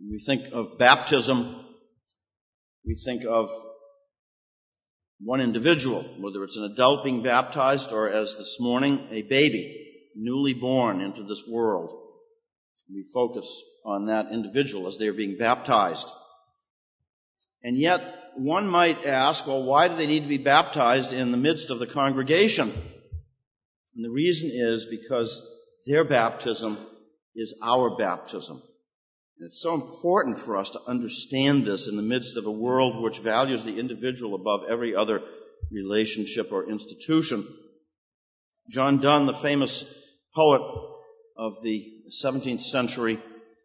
When we think of baptism, we think of one individual, whether it's an adult being baptized or, as this morning, a baby newly born into this world. We focus on that individual as they are being baptized. And yet, one might ask, well, why do they need to be baptized in the midst of the congregation? And the reason is because their baptism is our baptism. And it's so important for us to understand this in the midst of a world which values the individual above every other relationship or institution. John Donne, the famous poet of the 17th century,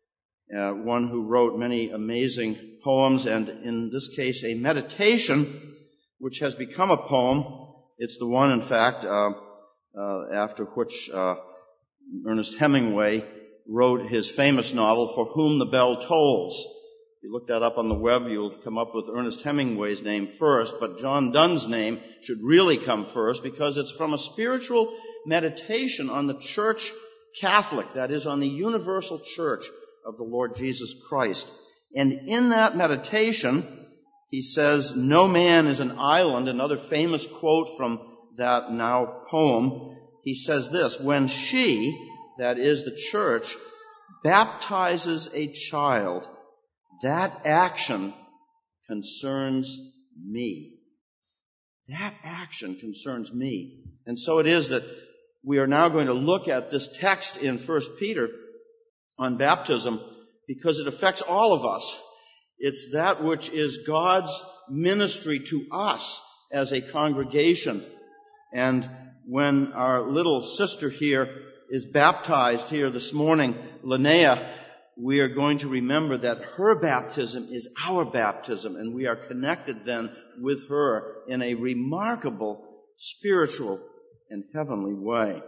one who wrote many amazing poems, and in this case a meditation which has become a poem. It's the one, in fact, after which Ernest Hemingway wrote his famous novel, For Whom the Bell Tolls. If you look that up on the web, you'll come up with Ernest Hemingway's name first, but John Donne's name should really come first because it's from a spiritual meditation on the Church Catholic, that is, on the universal church of the Lord Jesus Christ. And in that meditation, he says, no man is an island, another famous quote from that now poem. He says this, when she, that is the church, baptizes a child, that action concerns me. That action concerns me. And so it is that we are now going to look at this text in 1 Peter on baptism because it affects all of us. It's that which is God's ministry to us as a congregation. And when our little sister here is baptized here this morning, Linnea, we are going to remember that her baptism is our baptism, and we are connected then with her in a remarkable spiritual and heavenly way.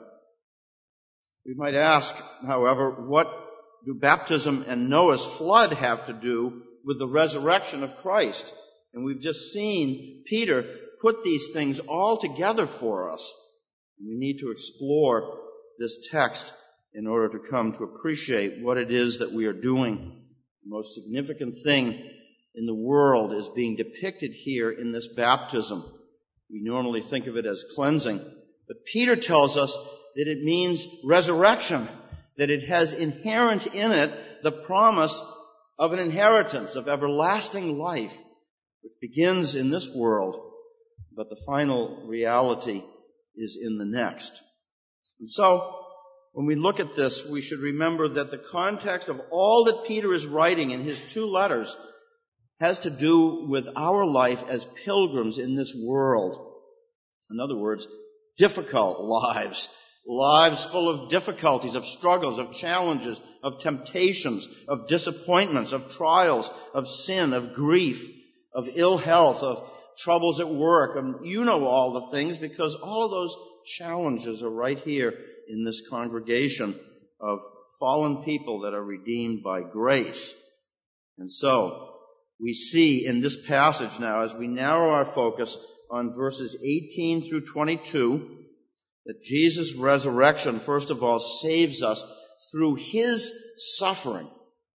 We might ask, however, what do baptism and Noah's flood have to do with the resurrection of Christ? And we've just seen Peter put these things all together for us. We need to explore this text in order to come to appreciate what it is that we are doing. The most significant thing in the world is being depicted here in this baptism. We normally think of it as cleansing, but Peter tells us that it means resurrection, that it has inherent in it the promise of an inheritance, of everlasting life, which begins in this world, but the final reality is in the next. And so, when we look at this, we should remember that the context of all that Peter is writing in his two letters has to do with our life as pilgrims in this world. In other words, difficult lives. Lives full of difficulties, of struggles, of challenges, of temptations, of disappointments, of trials, of sin, of grief, of ill health, of troubles at work. And you know all the things because all of those challenges are right here in this congregation of fallen people that are redeemed by grace. And so, we see in this passage now, as we narrow our focus on verses 18 through 22, that Jesus' resurrection, first of all, saves us through his suffering.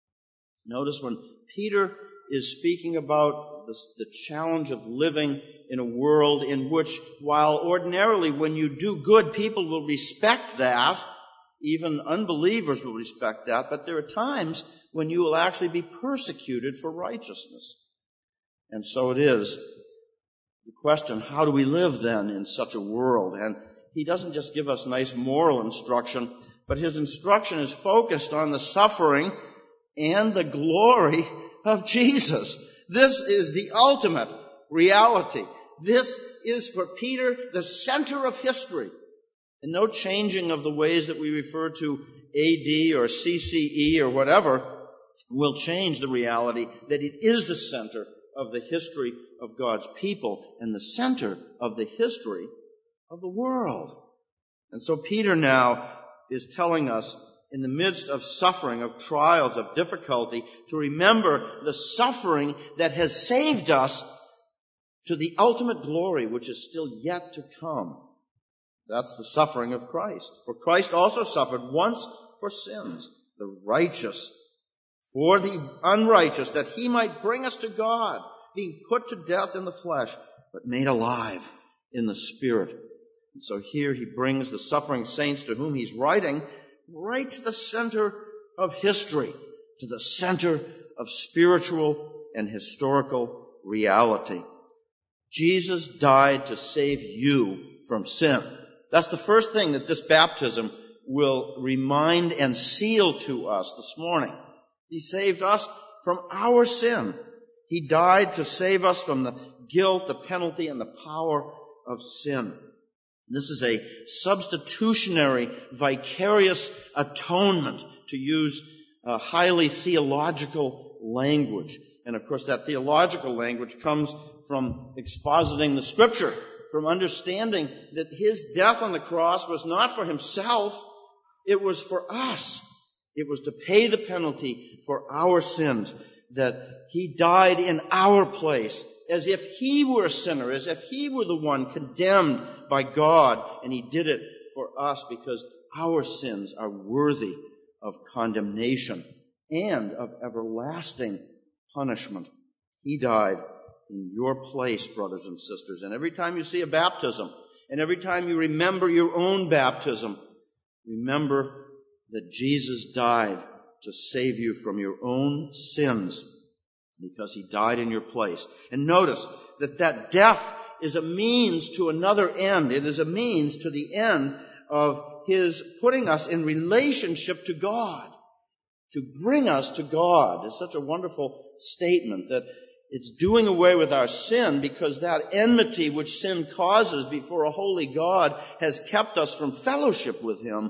Notice when Peter is speaking about the challenge of living in a world in which, while ordinarily when you do good, people will respect that, even unbelievers will respect that, but there are times when you will actually be persecuted for righteousness. And so it is the question, how do we live then in such a world? And he doesn't just give us nice moral instruction, but his instruction is focused on the suffering and the glory of Jesus. This is the ultimate reality. This is for Peter the center of history. And no changing of the ways that we refer to AD or CCE or whatever will change the reality that it is the center of the history of God's people and the center of the history of the world. And so Peter now is telling us, in the midst of suffering, of trials, of difficulty, to remember the suffering that has saved us to the ultimate glory which is still yet to come. That's the suffering of Christ. For Christ also suffered once for sins, the righteous for the unrighteous, that he might bring us to God, being put to death in the flesh, but made alive in the Spirit. And so here he brings the suffering saints to whom he's writing right to the center of history, to the center of spiritual and historical reality. Jesus died to save you from sin. That's the first thing that this baptism will remind and seal to us this morning. He saved us from our sin. He died to save us from the guilt, the penalty, and the power of sin. This is a substitutionary, vicarious atonement, to use a highly theological language. And of course, that theological language comes from expositing the Scripture, from understanding that his death on the cross was not for himself, it was for us. It was to pay the penalty for our sins, that he died in our place, as if he were a sinner, as if he were the one condemned by God, and he did it for us because our sins are worthy of condemnation and of everlasting punishment. He died in your place, brothers and sisters. And every time you see a baptism, and every time you remember your own baptism, remember that Jesus died to save you from your own sins, because he died in your place. And notice that death is a means to another end. It is a means to the end of his putting us in relationship to God, to bring us to God. It's such a wonderful statement that it's doing away with our sin, because that enmity which sin causes before a holy God has kept us from fellowship with him.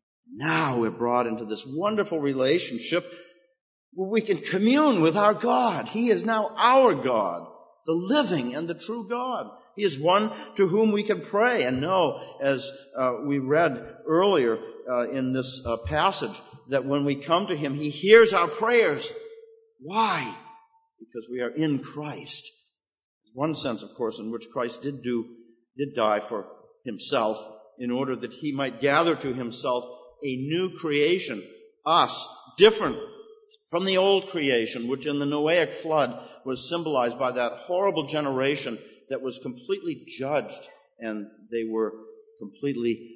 Now we're brought into this wonderful relationship where we can commune with our God. He is now our God, the living and the true God. He is one to whom we can pray and know, as we read earlier in this passage, that when we come to him, he hears our prayers. Why? Because we are in Christ. There's one sense, of course, in which Christ did die for himself, in order that he might gather to himself a new creation, us, different from the old creation, which in the Noahic flood was symbolized by that horrible generation that was completely judged, and they were completely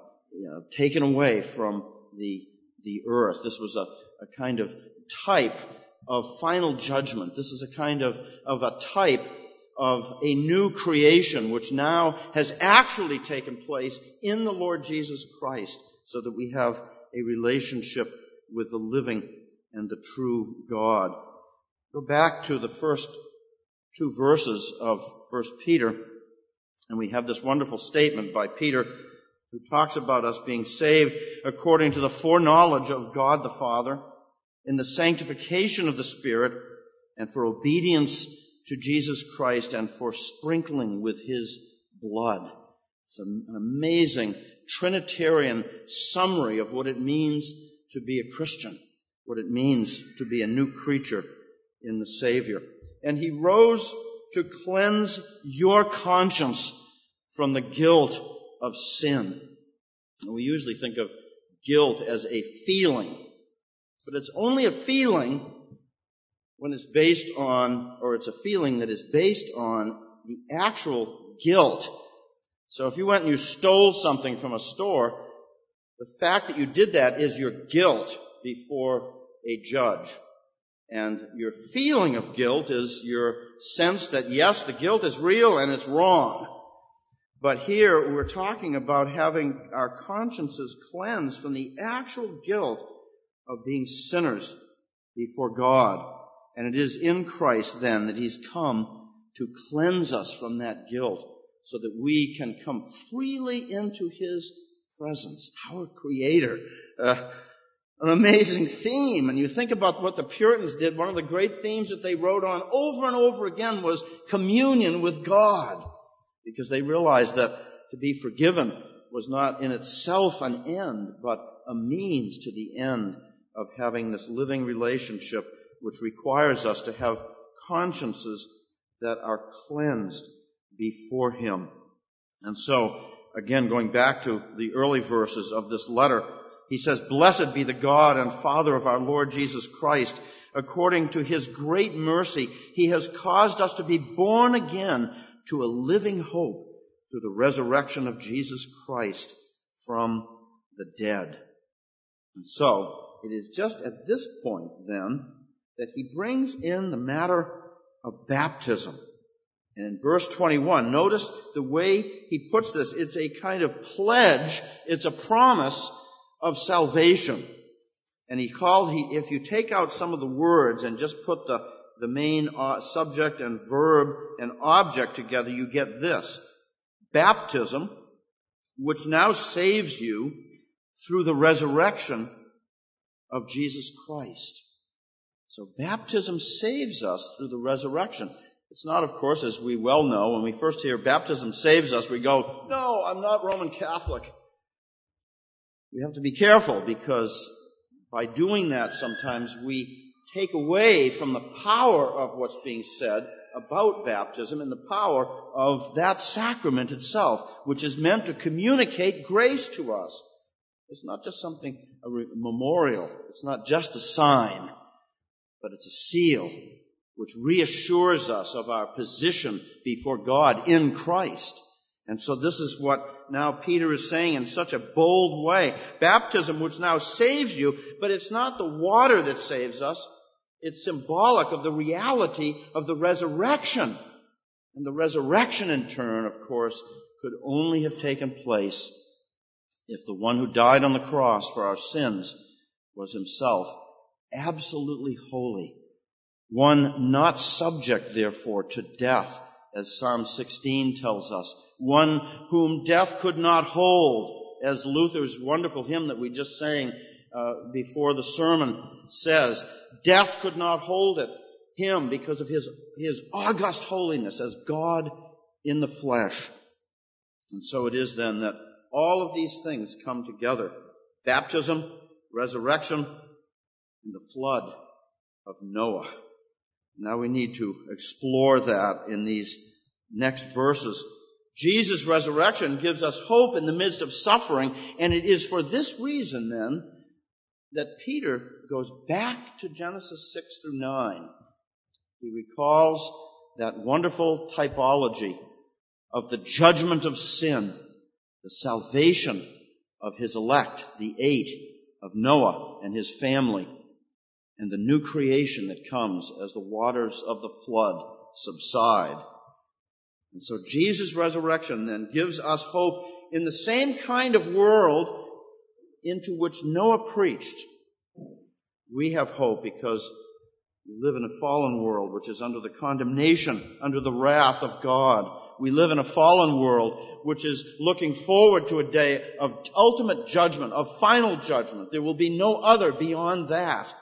taken away from the earth. This was a kind of type of final judgment. This is a kind of a type of a new creation which now has actually taken place in the Lord Jesus Christ, so that we have a relationship with the living and the true God. Go back to the first two verses of 1 Peter, and we have this wonderful statement by Peter, who talks about us being saved according to the foreknowledge of God the Father, in the sanctification of the Spirit, and for obedience to Jesus Christ, and for sprinkling with his blood. It's an amazing Trinitarian summary of what it means to be a Christian, what it means to be a new creature in the Savior. And he rose to cleanse your conscience from the guilt of sin. And we usually think of guilt as a feeling, but it's only a feeling when it's based on, or it's a feeling that is based on the actual guilt. So if you went and you stole something from a store, the fact that you did that is your guilt before a judge. And your feeling of guilt is your sense that, yes, the guilt is real and it's wrong. But here we're talking about having our consciences cleansed from the actual guilt of being sinners before God. And it is in Christ then that he's come to cleanse us from that guilt, so that we can come freely into his presence, our Creator. An amazing theme. And you think about what the Puritans did, one of the great themes that they wrote on over and over again was communion with God, because they realized that to be forgiven was not in itself an end, but a means to the end of having this living relationship, which requires us to have consciences that are cleansed before him. And so, again, going back to the early verses of this letter, he says, "Blessed be the God and Father of our Lord Jesus Christ, according to his great mercy, he has caused us to be born again to a living hope through the resurrection of Jesus Christ from the dead. And so, it is just at this point, then, that he brings in the matter of baptism. And in verse 21, notice the way he puts this. It's a kind of pledge. It's a promise of salvation. And if you take out some of the words and just put the main subject and verb and object together, you get this. Baptism, which now saves you through the resurrection of Jesus Christ. So baptism saves us through the resurrection. It's not, of course, as we well know, when we first hear baptism saves us, we go, no, I'm not Roman Catholic. We have to be careful, because by doing that sometimes we take away from the power of what's being said about baptism and the power of that sacrament itself, which is meant to communicate grace to us. It's not just something, a memorial. It's not just a sign, but it's a seal which reassures us of our position before God in Christ. And so this is what now Peter is saying in such a bold way. Baptism, which now saves you, but it's not the water that saves us. It's symbolic of the reality of the resurrection. And the resurrection, in turn, of course, could only have taken place if the one who died on the cross for our sins was himself absolutely holy. One not subject, therefore, to death, as Psalm 16 tells us. One whom death could not hold, as Luther's wonderful hymn that we just sang before the sermon says. Death could not hold him because of his august holiness as God in the flesh. And so it is then that all of these things come together. Baptism, resurrection, and the flood of Noah. Now we need to explore that in these next verses. Jesus' resurrection gives us hope in the midst of suffering, and it is for this reason, then, that Peter goes back to Genesis 6 through 9. He recalls that wonderful typology of the judgment of sin, the salvation of his elect, the 8 of Noah and his family, and the new creation that comes as the waters of the flood subside. And so Jesus' resurrection then gives us hope in the same kind of world into which Noah preached. We have hope because we live in a fallen world which is under the condemnation, under the wrath of God. We live in a fallen world which is looking forward to a day of ultimate judgment, of final judgment. There will be no other beyond that.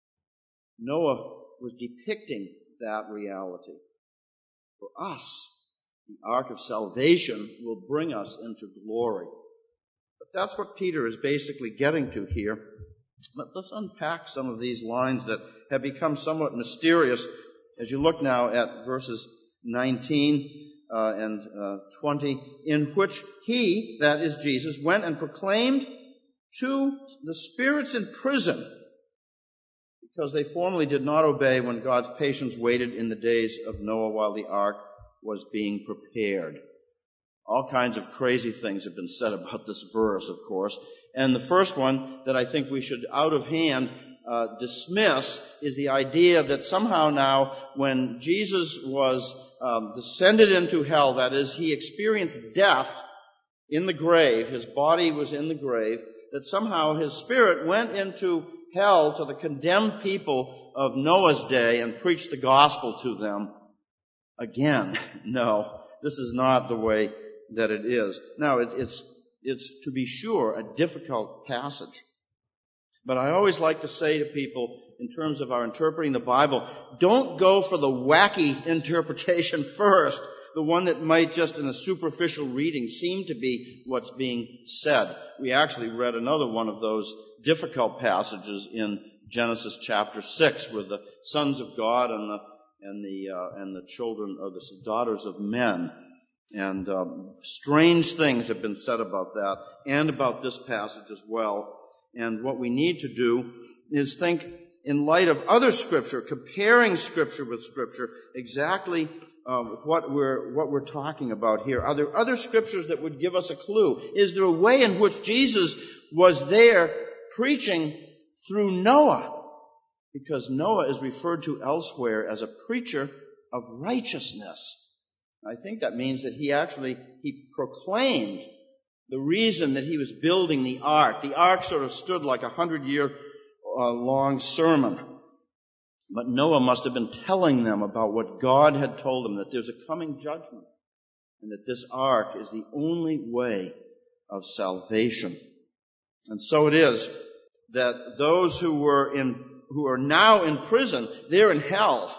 Noah was depicting that reality. For us, the ark of salvation will bring us into glory. But that's what Peter is basically getting to here. But let's unpack some of these lines that have become somewhat mysterious as you look now at verses 19 and 20, in which he, that is Jesus, went and proclaimed to the spirits in prison, because they formerly did not obey when God's patience waited in the days of Noah while the ark was being prepared. All kinds of crazy things have been said about this verse, of course. And the first one that I think we should out of hand dismiss is the idea that somehow now when Jesus was descended into hell, that is, he experienced death in the grave, his body was in the grave, that somehow his spirit went into hell to the condemned people of Noah's day and preached the gospel to them again. No, this is not the way that it is. Now, it's to be sure a difficult passage. But I always like to say to people, in terms of our interpreting the Bible, don't go for the wacky interpretation first, the one that might just in a superficial reading seem to be what's being said. We actually read another one of those difficult passages in Genesis chapter 6, where the sons of God and the children or the daughters of men. And strange things have been said about that and about this passage as well. And what we need to do is think in light of other Scripture, comparing Scripture with Scripture, exactly what we're talking about here. Are there other Scriptures that would give us a clue? Is there a way in which Jesus was there preaching through Noah? Because Noah is referred to elsewhere as a preacher of righteousness. I think that means that he proclaimed the reason that he was building the ark. The ark sort of stood like 100-year long sermon. But Noah must have been telling them about what God had told them, that there's a coming judgment, and that this ark is the only way of salvation. And so it is that those who are now in prison, they're in hell.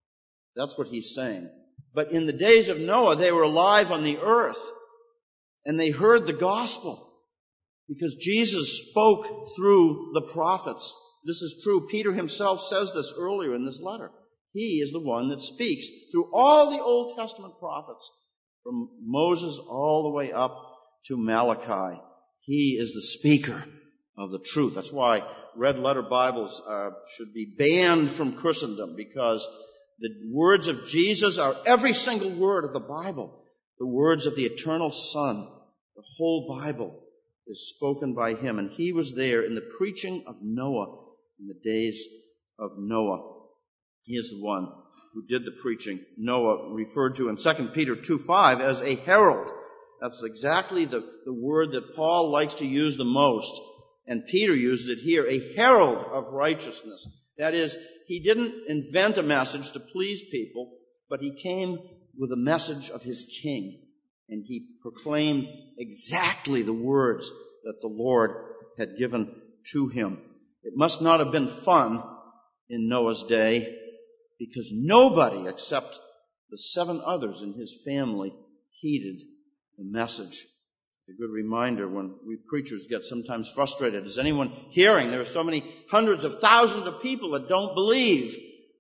That's what he's saying. But in the days of Noah, they were alive on the earth, and they heard the gospel, because Jesus spoke through the prophets. This is true. Peter himself says this earlier in this letter. He is the one that speaks through all the Old Testament prophets, from Moses all the way up to Malachi. He is the speaker of the truth. That's why red letter Bibles should be banned from Christendom, because the words of Jesus are every single word of the Bible, the words of the eternal Son. The whole Bible is spoken by him, and he was there in the preaching of Noah in the days of Noah. He is the one who did the preaching. Noah referred to in 2 Peter 2:5 as a herald. That's exactly the word that Paul likes to use the most, and Peter uses it here, a herald of righteousness. That is, he didn't invent a message to please people, but he came with a message of his King, and he proclaimed exactly the words that the Lord had given to him. It must not have been fun in Noah's day, because nobody except the 7 others in his family heeded the message. It's a good reminder when we preachers get sometimes frustrated. Is anyone hearing? There are so many hundreds of thousands of people that don't believe.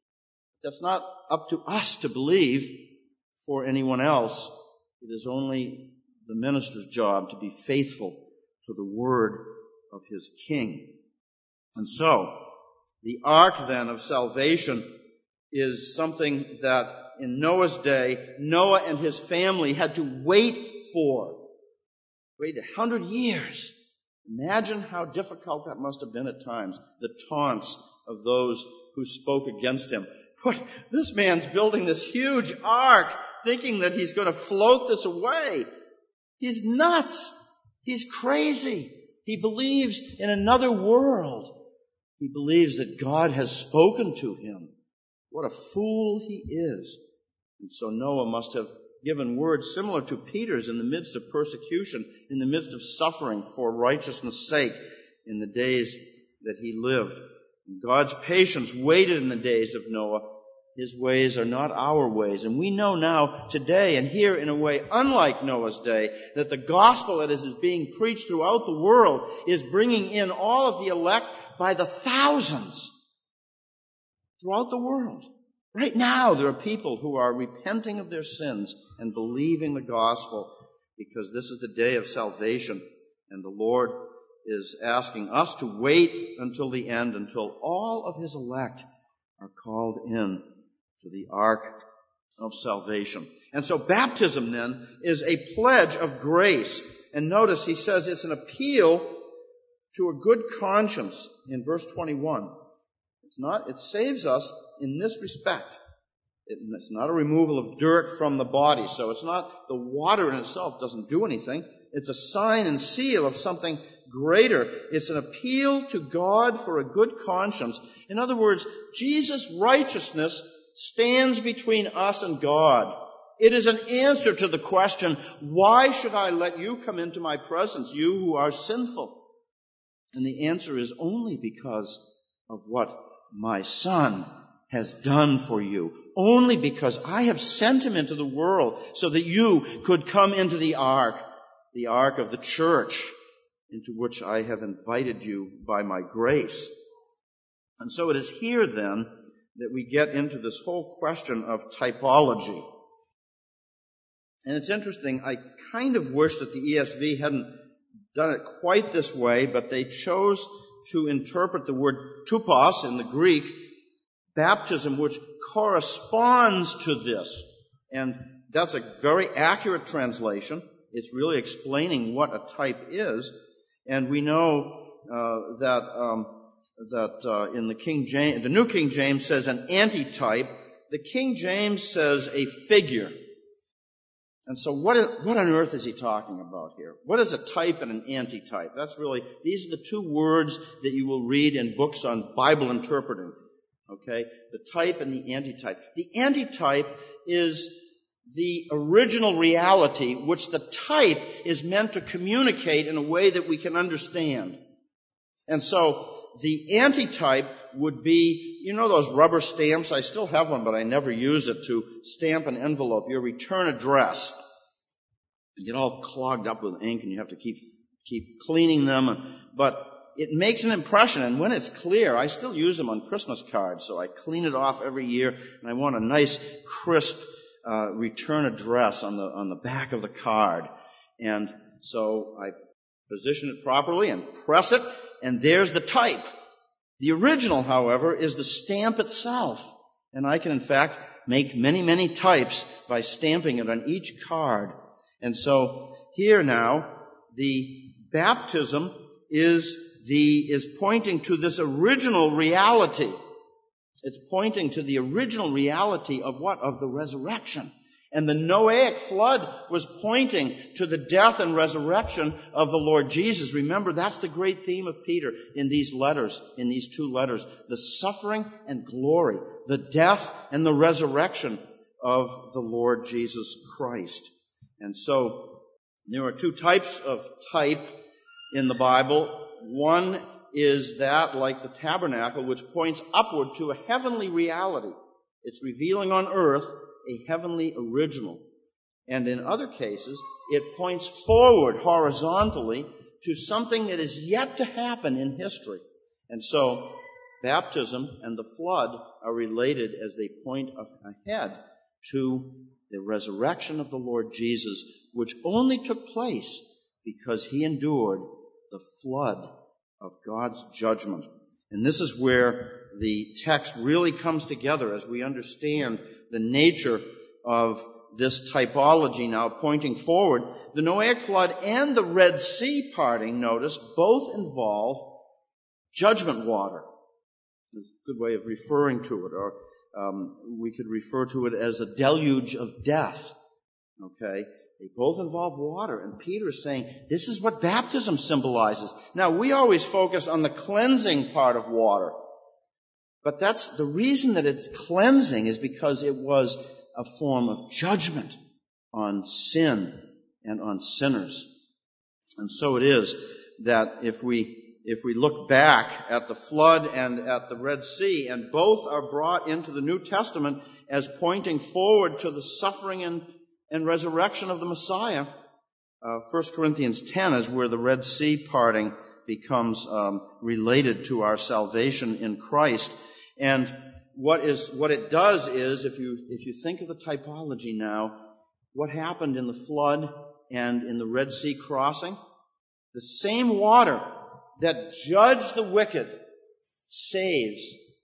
That's not up to us to believe for anyone else. It is only the minister's job to be faithful to the word of his King. And so, the ark then of salvation is something that in Noah's day, Noah and his family had to wait for. Wait 100 years. Imagine how difficult that must have been at times. The taunts of those who spoke against him. What? This man's building this huge ark, thinking that he's going to float this away. He's nuts. He's crazy. He believes in another world. He believes that God has spoken to him. What a fool he is. And so Noah must have given words similar to Peter's in the midst of persecution, in the midst of suffering for righteousness' sake in the days that he lived. And God's patience waited in the days of Noah. His ways are not our ways. And we know now, today, and here in a way unlike Noah's day, that the gospel that is being preached throughout the world is bringing in all of the elect by the thousands throughout the world. Right now, there are people who are repenting of their sins and believing the gospel, because this is the day of salvation, and the Lord is asking us to wait until the end, until all of his elect are called in to the ark of salvation. And so baptism then is a pledge of grace. And notice he says it's an appeal to a good conscience in verse 21. It saves us in this respect. It's not a removal of dirt from the body. So it's not, the water in itself doesn't do anything. It's a sign and seal of something greater. It's an appeal to God for a good conscience. In other words, Jesus' righteousness stands between us and God. It is an answer to the question, why should I let you come into my presence, you who are sinful? And the answer is only because of what my Son has done for you. Only because I have sent him into the world so that you could come into the ark of the church, into which I have invited you by my grace. And so it is here then that we get into this whole question of typology. And it's interesting, I kind of wish that the ESV hadn't done it quite this way, but they chose to interpret the word tupos in the Greek, baptism, which corresponds to this. And that's a very accurate translation. It's really explaining what a type is. And we know that in the King James, the New King James says an antitype. The King James says a figure. And so what on earth is he talking about here? What is a type and an antitype? These are the two words that you will read in books on Bible interpreting. Okay? The type and the antitype. The antitype is the original reality which the type is meant to communicate in a way that we can understand. And so the antitype would be, you know those rubber stamps? I still have one, but I never use it to stamp an envelope, your return address. You get all clogged up with ink and you have to keep cleaning them. But it makes an impression, and when it's clear, I still use them on Christmas cards, so I clean it off every year, and I want a nice, crisp return address on the back of the card. And so I position it properly and press it, and there's the type. The original, however, is the stamp itself. And I can, in fact, make many, many types by stamping it on each card. And so here now, the baptism is pointing to this original reality. It's pointing to the original reality of what? Of the resurrection. And the Noahic flood was pointing to the death and resurrection of the Lord Jesus. Remember, that's the great theme of Peter in these letters, in these two letters. The suffering and glory, the death and the resurrection of the Lord Jesus Christ. And so, there are two types of type in the Bible. One is that, like the tabernacle, which points upward to a heavenly reality. It's revealing on earth a heavenly original. And in other cases, it points forward horizontally to something that is yet to happen in history. And so, baptism and the flood are related as they point ahead to the resurrection of the Lord Jesus, which only took place because he endured the flood of God's judgment. And this is where the text really comes together as we understand the nature of this typology now pointing forward. The Noahic flood and the Red Sea parting, notice, both involve judgment water. This is a good way of referring to it, or we could refer to it as a deluge of death. Okay? They both involve water. And Peter is saying, this is what baptism symbolizes. Now, we always focus on the cleansing part of water. But that's the reason that it's cleansing is because it was a form of judgment on sin and on sinners. And so it is that if we look back at the flood and at the Red Sea, and both are brought into the New Testament as pointing forward to the suffering and resurrection of the Messiah, 1 Corinthians 10 is where the Red Sea parting becomes related to our salvation in Christ. And what it does is, if you think of the typology now, what happened in the flood and in the Red Sea crossing, the same water that judged the wicked saves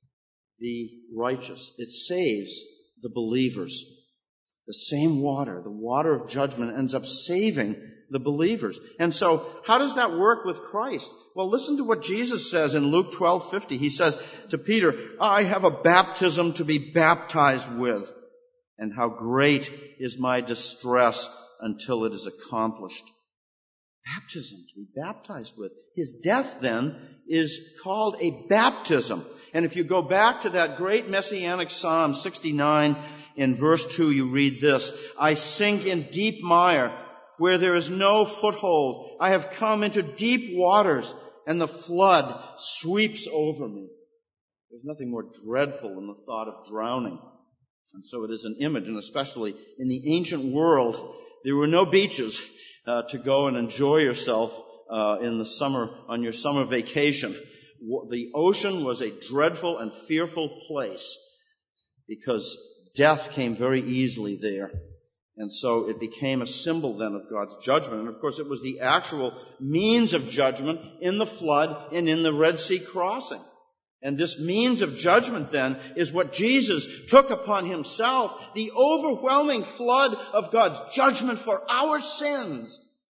the righteous. It saves the believers. The same water, the water of judgment, ends up saving the believers. And so, how does that work with Christ? Well, listen to what Jesus says in Luke 12:50. He says to Peter, I have a baptism to be baptized with, and how great is my distress until it is accomplished. Baptism to be baptized with. His death, then, is called a baptism. And if you go back to that great messianic Psalm 69, in verse 2, you read this, I sink in deep mire where there is no foothold. I have come into deep waters, and the flood sweeps over me. There's nothing more dreadful than the thought of drowning. And so it is an image, and especially in the ancient world, there were no beaches to go and enjoy yourself in the summer, on your summer vacation. The ocean was a dreadful and fearful place because death came very easily there. And so it became a symbol then of God's judgment. And of course it was the actual means of judgment in the flood and in the Red Sea crossing. And this means of judgment then is what Jesus took upon himself, the overwhelming flood of God's judgment for our sins.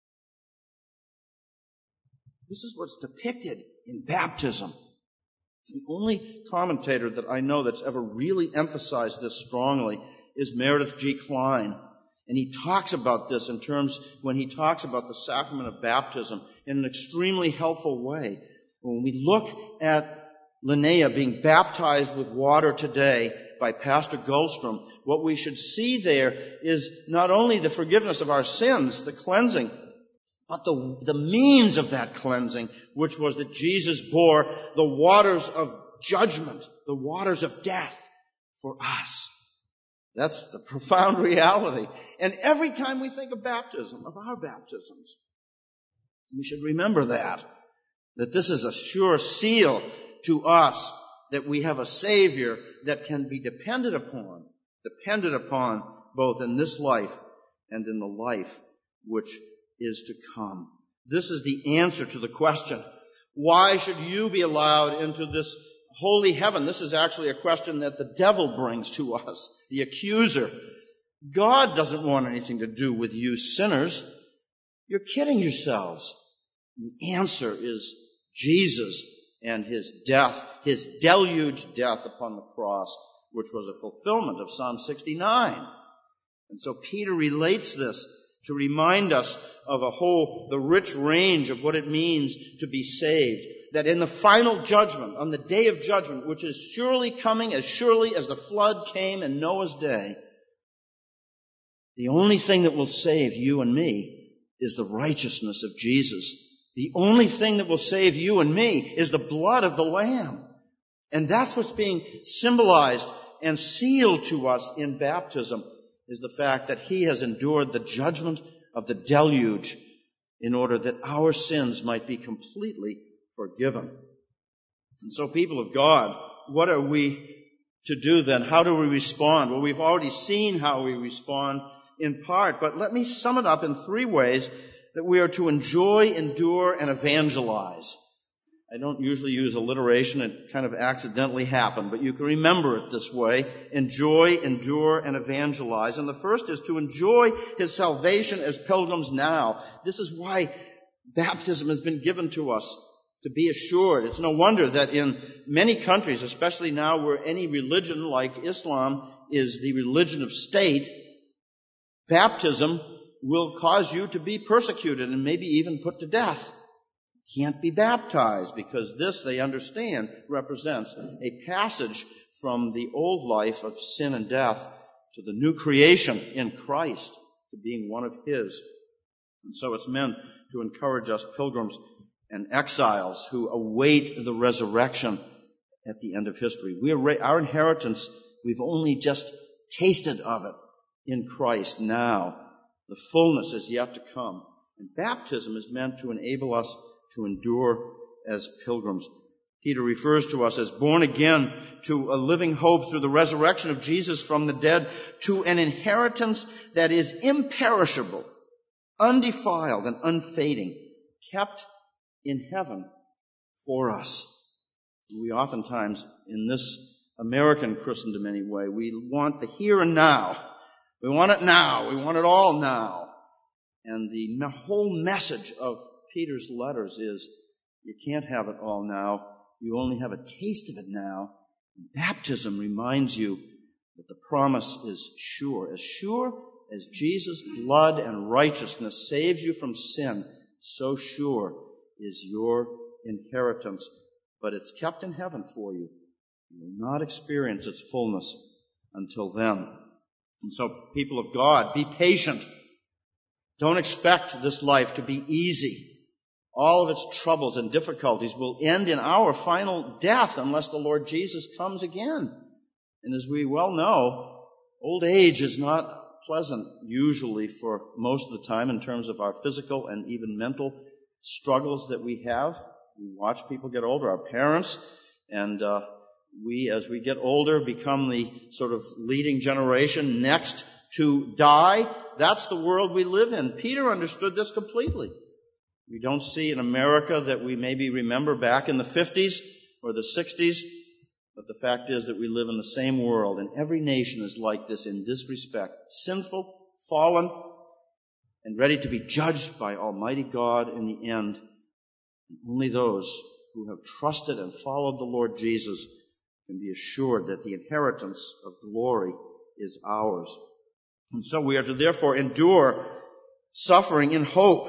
This is what's depicted in baptism. The only commentator that I know that's ever really emphasized this strongly is Meredith G. Klein. And he talks about this in terms, when he talks about the sacrament of baptism, in an extremely helpful way. When we look at Linnea being baptized with water today by Pastor Goldstrom, what we should see there is not only the forgiveness of our sins, the cleansing, but the means of that cleansing, which was that Jesus bore the waters of judgment, the waters of death for us. That's the profound reality. And every time we think of baptism, of our baptisms, we should remember that this is a sure seal to us that we have a Savior that can be depended upon both in this life and in the life which is to come. This is the answer to the question, why should you be allowed into this holy heaven? This is actually a question that the devil brings to us, the accuser. God doesn't want anything to do with you sinners. You're kidding yourselves. The answer is Jesus and his death, his deluge death upon the cross, which was a fulfillment of Psalm 69. And so Peter relates this to remind us of the rich range of what it means to be saved. That in the final judgment, on the day of judgment, which is surely coming as surely as the flood came in Noah's day, the only thing that will save you and me is the righteousness of Jesus. The only thing that will save you and me is the blood of the Lamb. And that's what's being symbolized and sealed to us in baptism, is the fact that he has endured the judgment of the deluge in order that our sins might be completely forgiven. And so, people of God, what are we to do then? How do we respond? Well, we've already seen how we respond in part, but let me sum it up in 3 ways that we are to enjoy, endure, and evangelize. I don't usually use alliteration. It kind of accidentally happened, but you can remember it this way. Enjoy, endure, and evangelize. And the first is to enjoy his salvation as pilgrims now. This is why baptism has been given to us, to be assured. It's no wonder that in many countries, especially now where any religion like Islam is the religion of state, baptism will cause you to be persecuted and maybe even put to death. Can't be baptized because this, they understand, represents a passage from the old life of sin and death to the new creation in Christ, to being one of his. And so it's meant to encourage us pilgrims and exiles who await the resurrection at the end of history. Our inheritance, we've only just tasted of it in Christ now. The fullness is yet to come. And baptism is meant to enable us to endure as pilgrims. Peter refers to us as born again to a living hope through the resurrection of Jesus from the dead, to an inheritance that is imperishable, undefiled, and unfading, kept in heaven for us. We oftentimes, in this American Christendom anyway, we want the here and now. We want it now. We want it all now. And the whole message of Peter's letters is, you can't have it all now. You only have a taste of it now. And baptism reminds you that the promise is sure. As sure as Jesus' blood and righteousness saves you from sin, so sure is your inheritance. But it's kept in heaven for you. You will not experience its fullness until then. And so, people of God, be patient. Don't expect this life to be easy. All of its troubles and difficulties will end in our final death unless the Lord Jesus comes again. And as we well know, old age is not pleasant usually for most of the time in terms of our physical and even mental struggles that we have. We watch people get older, our parents, and we, as we get older, become the sort of leading generation next to die. That's the world we live in. Peter understood this completely. We don't see an America that we maybe remember back in the 50s or the 60s, but the fact is that we live in the same world, and every nation is like this in this respect. Sinful, fallen, and ready to be judged by Almighty God in the end. And only those who have trusted and followed the Lord Jesus can be assured that the inheritance of glory is ours. And so we are to therefore endure suffering in hope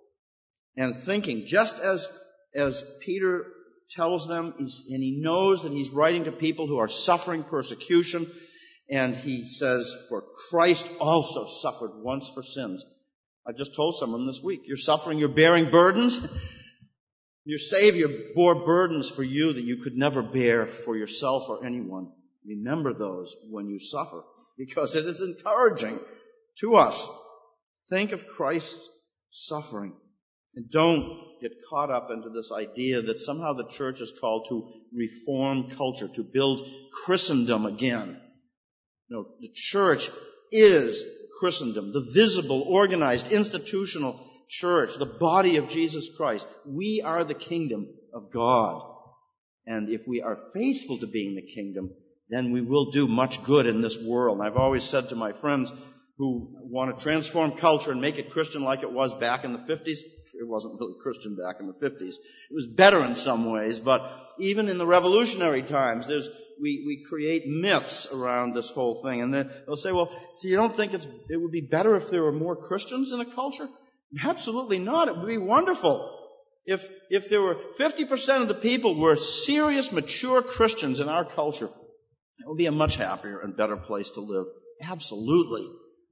and thinking, just as Peter tells them, and he knows that he's writing to people who are suffering persecution, and he says, for Christ also suffered once for sins. I just told someone this week, you're suffering, you're bearing burdens. Your Savior bore burdens for you that you could never bear for yourself or anyone. Remember those when you suffer, because it is encouraging to us. Think of Christ's suffering. And don't get caught up into this idea that somehow the church is called to reform culture, to build Christendom again. No, the church is Christendom, the visible, organized, institutional church, the body of Jesus Christ. We are the kingdom of God. And if we are faithful to being the kingdom, then we will do much good in this world. And I've always said to my friends who want to transform culture and make it Christian like it was back in the 50s, it wasn't really Christian back in the 50s. It was better in some ways, but even in the revolutionary times, we create myths around this whole thing. And then they'll say, well, so you don't think it would be better if there were more Christians in a culture? Absolutely not. It would be wonderful if there were 50% of the people were serious, mature Christians in our culture. It would be a much happier and better place to live. Absolutely.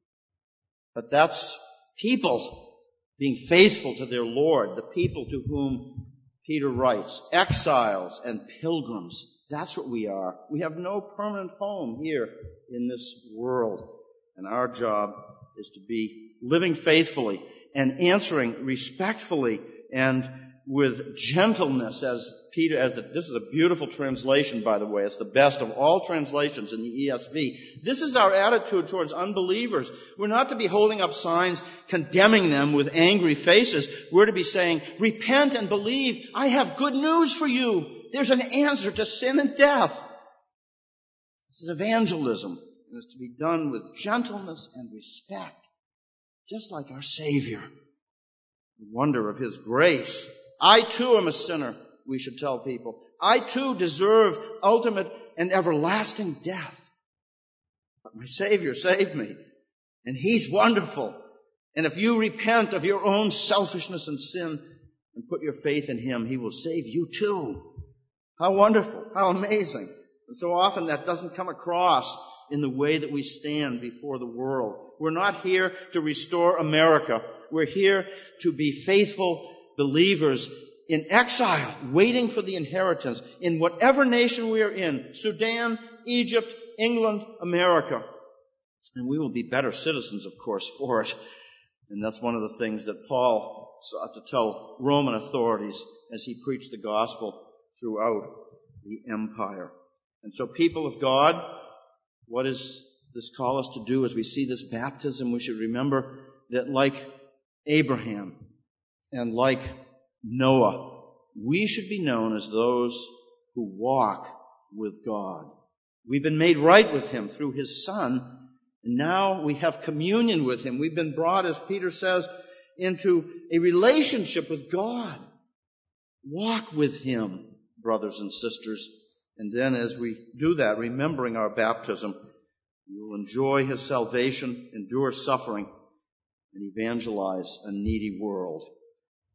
But that's people being faithful to their Lord, the people to whom Peter writes, exiles and pilgrims. That's what we are. We have no permanent home here in this world. And our job is to be living faithfully and answering respectfully and with gentleness, this is a beautiful translation, by the way. It's the best of all translations in the ESV. This is our attitude towards unbelievers. We're not to be holding up signs condemning them with angry faces. We're to be saying, repent and believe. I have good news for you. There's an answer to sin and death. This is evangelism, and it's to be done with gentleness and respect, just like our Savior. The wonder of His grace. I too am a sinner, we should tell people. I too deserve ultimate and everlasting death. But my Savior saved me, and He's wonderful. And if you repent of your own selfishness and sin and put your faith in Him, He will save you too. How wonderful, how amazing. And so often that doesn't come across in the way that we stand before the world. We're not here to restore America. We're here to be faithful believers in exile, waiting for the inheritance in whatever nation we are in, Sudan, Egypt, England, America. And we will be better citizens, of course, for it. And that's one of the things that Paul sought to tell Roman authorities as he preached the gospel throughout the empire. And so, people of God, what does this call us to do as we see this baptism? We should remember that like Abraham and like Noah, we should be known as those who walk with God. We've been made right with Him through His Son, and now we have communion with Him. We've been brought, as Peter says, into a relationship with God. Walk with Him, brothers and sisters. And then as we do that, remembering our baptism, we will enjoy His salvation, endure suffering, and evangelize a needy world.